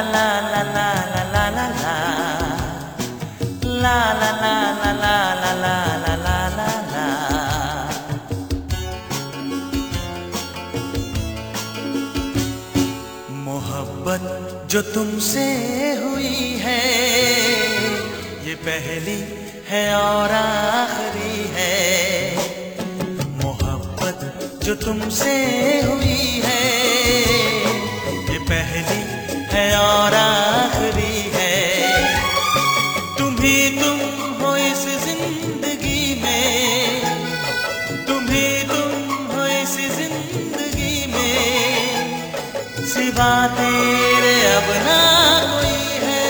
la la la la la la la la la la la la la la la la la। मोहब्बत जो तुमसे हुई है ये पहली है और आखिरी है। मोहब्बत जो तुमसे हुई है ये पहली है और आखिरी है। तुम ही तुम हो इस जिंदगी में, तुम ही तुम हो इस जिंदगी में, सिवा तेरे अब ना कोई है।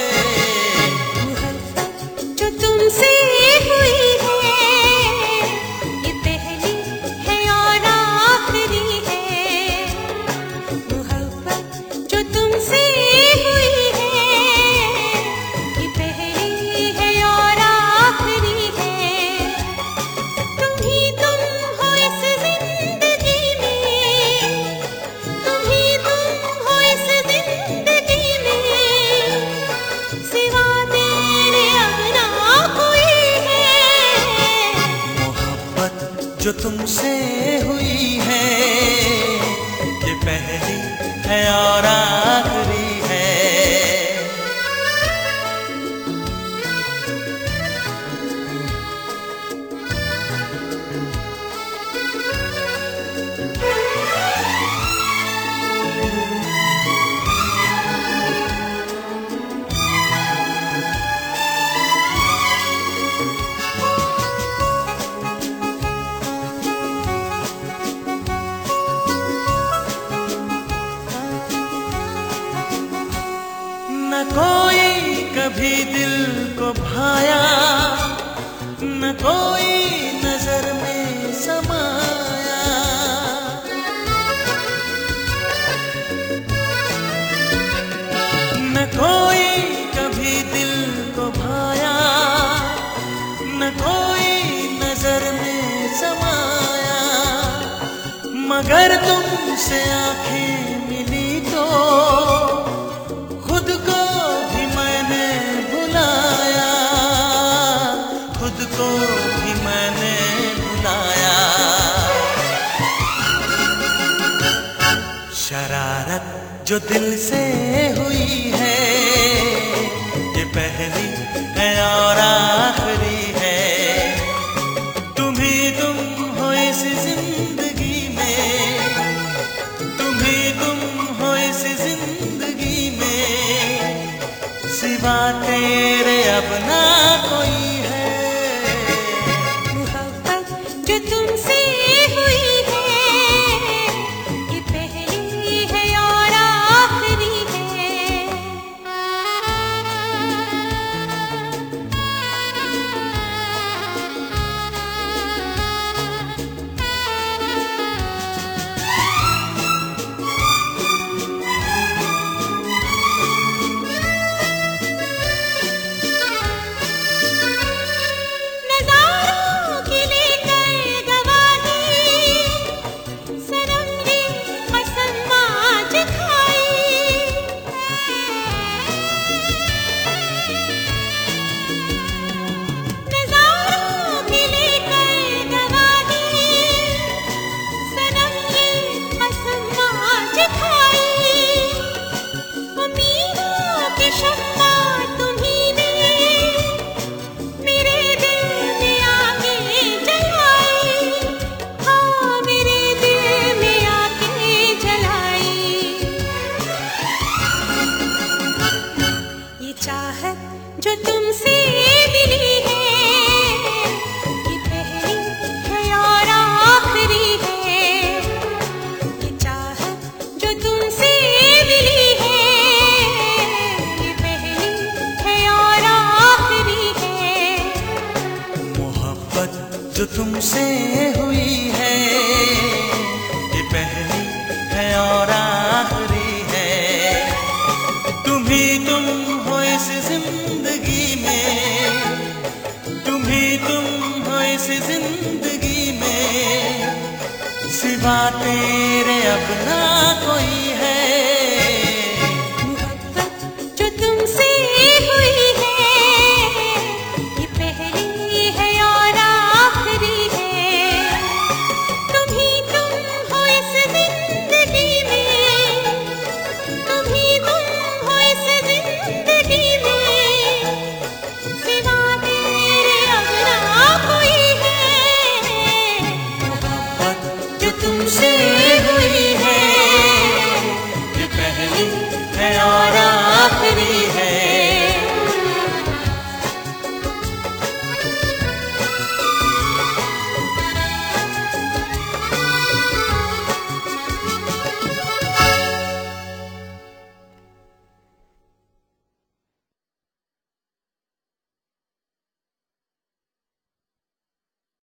मोहब्बत जो तुमसे हुई है ये पहली है और आखिरी है। मोहब्बत जो तुमसे हुई है ये पहली है और आखिरी है। तुम ही तुम हो इस जिंदगी में, तुम ही तुम हो इस जिंदगी में, सिवा तेरे अब ना कोई है। मोहब्बत जो तुमसे हुई है ये पहली है और आखिरी है। न कोई कभी दिल को भाया, न कोई नजर में समाया। न कोई कभी दिल को भाया, न कोई नजर में समाया। मगर तुमसे आंखें मिली तो खुद को भी मैंने भुलाया, खुद को भी मैंने भुलाया। शरारत जो दिल से हुई है ये पहली है और आखिरी है। तुम ही तुम हो इस जिंदगी में, तुम ही तुम हो इस जिंदगी में, सिवा तेरे अब ना कोई है। मोहब्बत जो तुमसे हुई है ये पहली है और आखिरी है। नज़ारों की लेकर गवाही सनम ने कसम आज खाई। नज़ारों की लेकर गवाही सनम ने कसम आज खाई। उम्मीदों के शम्मा तुम्हीं ने मेरे दिल में आके जलाई। हाँ मेरे दिल में आके जलाई। ये चाहत जो तुमसे मिली है ये पहली है और आखिरी है। ये चाहत जो तुमसे मिली है ये पहली है और आखिरी है। मोहब्बत जो तुमसे हुई है ये पहली है और आखिरी है। तुम ही तुम हो इस जिंदगी में, तुम ही तुम हो इस जिंदगी में, सिवा तेरे अब ना कोई